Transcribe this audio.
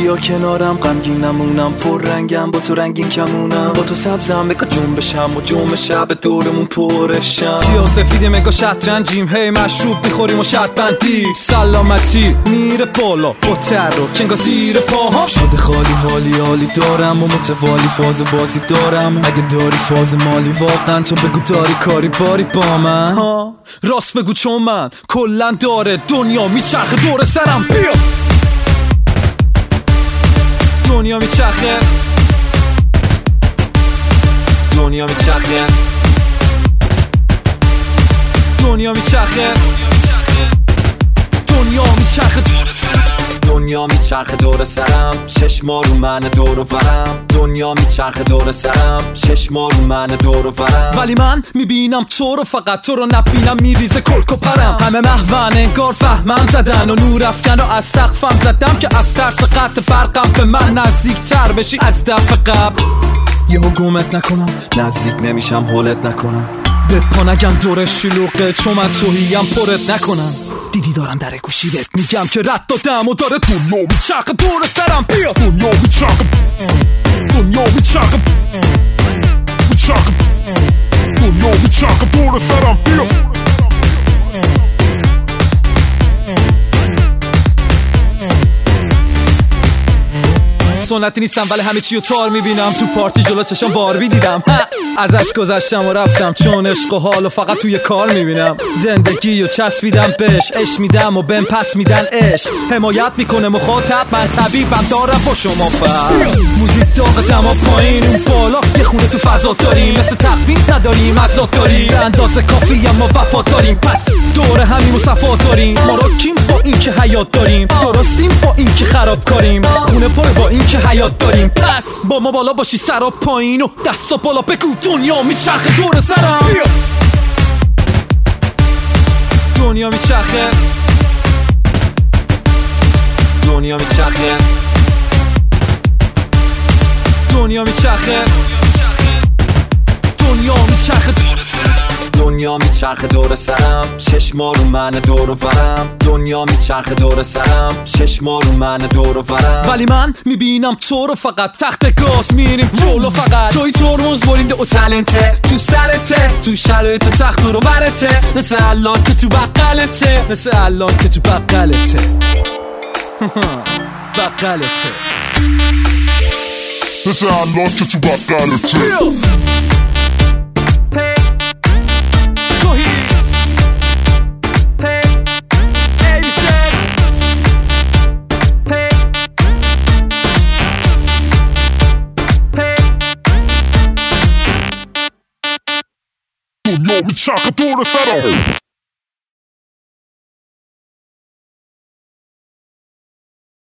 بیا کنارم، غمگین نمونم، پر رنگم، با تو رنگین کمونم، با تو سبزم، مگا جنبشم و جنب شب دورمون پرشم. سیاه سفید مگا شطرنجیم، هی مشروب میخوریم و شرط بندی، سلامتی میره بالا با تر و کنگا زیر پاها. شده خالی حالی حالی دارم و متوالی فاز بازی دارم، اگه داری فاز مالی واقعا تو بگو داری کاری باری با من ها. راست بگو چون من کلن داره دنیا میچرخه دور سرم. بیا دنیا میچرخه، دنیا میچرخه، دنیا میچرخه، دنیا میچرخه دنیا میچرخه دور سرم، چشما رو من دور و برم. دنیا میچرخه دور سرم، چشما رو من دور و برم. ولی من میبینم تو رو، فقط تو رو نبینم میریزه کلک و پرم. همه محون انگار فهمم زدن و نور افکن و از سقفم زدم که از ترس قطع برقم به من نزدیک تر بشی از دفعه قبل. یهو گمت نکنم، نزدیک نمیشم هولت نکنم، به پا نگم دور شلوغه چون من توهیم پرت نکنم. دیدی دارم در گوشی بهت میگم که رد دادم و داره دنیا میچرخه دور سرم. بیا دنیا میچرخه، دنیا میچرخه، میچرخه، دنیا میچرخه دور سرم. بیا سنتی نیستم ولی همه چی رو تار میبینم، تو پارتی جلو چشم باربی دیدم، ازش گذشتم و رفتم چون عشق و حال و فقط توی کار میبینم. زندگی و چسبیدم بهش، عشق میدم و بهم پس میدن عشق، حمایت میکنه مخاطب، من طبیبم دارم با شما فرق. موزیک داغ دما پایین اون بالا، یه خونه تو فضا داریم، مثل تقویم نداریم ازاد داریم، به اندازه کافی اما وفا داریم، پس دور همیم و صفا داریم. ما رو کیم با این که حیات داریم، درستیم با این که خراب کاریم، خونه پر با این که حیات داریم، پس با ما بالا باشی سر و پایین و دست و بالا بگو دنیا میچرخه دور سرم. بیا دنیا میچرخه، دنیا میچرخه، دنیا میچرخه، دنیا میچرخه، دنیا میچرخه دور سرم، چشما رو من دور و برم. دنیا میچرخه دور سرم، چشما رو من دور و برم. ولی من میبینم تو رو، فقط تخت گاز میریم جلو، فقط توی ترمز برینده و تلنته تو سرته، تو شرایط سخت رو برته، مثل الان که تو بقلته، مثل الان که تو بقلته بقلته، مثل الان که تو بقلته. دنیا میچرخه دور سرم.